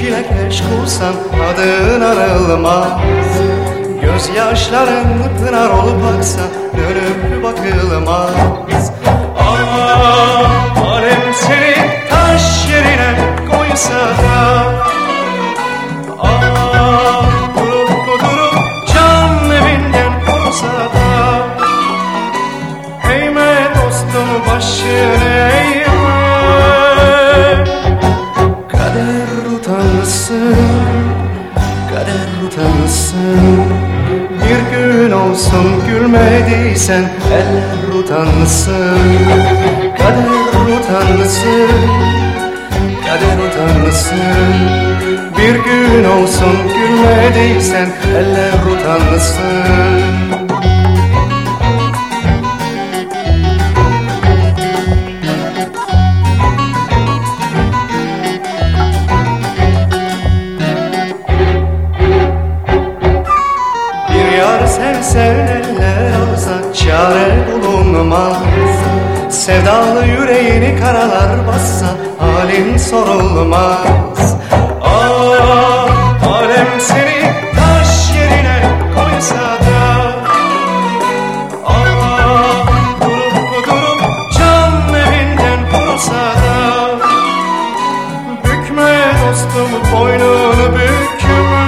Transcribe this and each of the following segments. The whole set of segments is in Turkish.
çilekeş kulsan adın anılmaz. Gözyaşların pınar olup aksa dönüp bakılmaz. Alem seni taş yerine koysa da, durup can evinden korusa da, eğme dostum başını eğme. Kader utansın, kader utansın. Bir gün olsun gülmediysen eller utansın. Kader utansın, kader utansın. Bir gün olsun gülmediysen eller utansın. Sevsen eller alsa çare bulunmaz. Sevdalı yüreğini karalar bassa halin sorulmaz. Alem seni taş yerine koysa da, durup can evinden korusa da, bükme dostum boynunu bükme.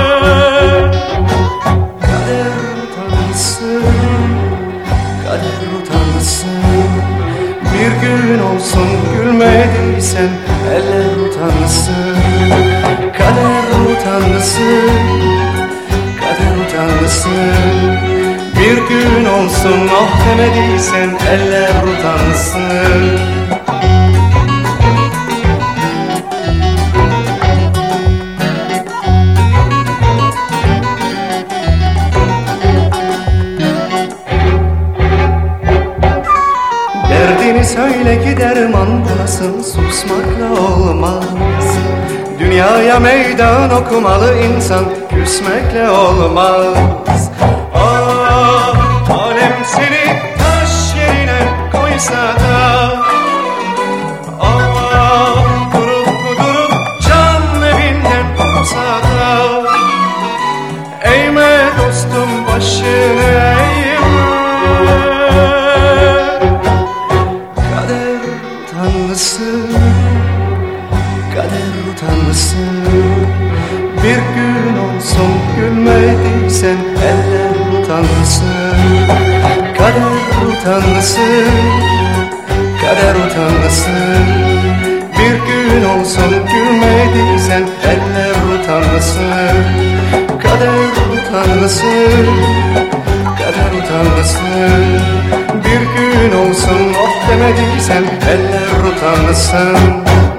Kader utansın, bir gün olsun gülmediysen eller utansın. Kader utansın, kader utansın. Bir gün olsun oh demediysen eller utansın. Derdini söyle ki derman bulasın, susmakla olmaz. Dünyaya meydan okumalı insan, küsmekle olmaz. Alem seni taş yerine koysa da, durup can evinden korusa da, eğme dostum başını eğme. Kader utansın, bir gün olsun gülmediysen eller utansın. Kader utansın, kader utansın. Bir gün olsun gülmediysen eller utansın. Kader utansın, kader utansın. Bir gün olsun oh demediysen eller utansın.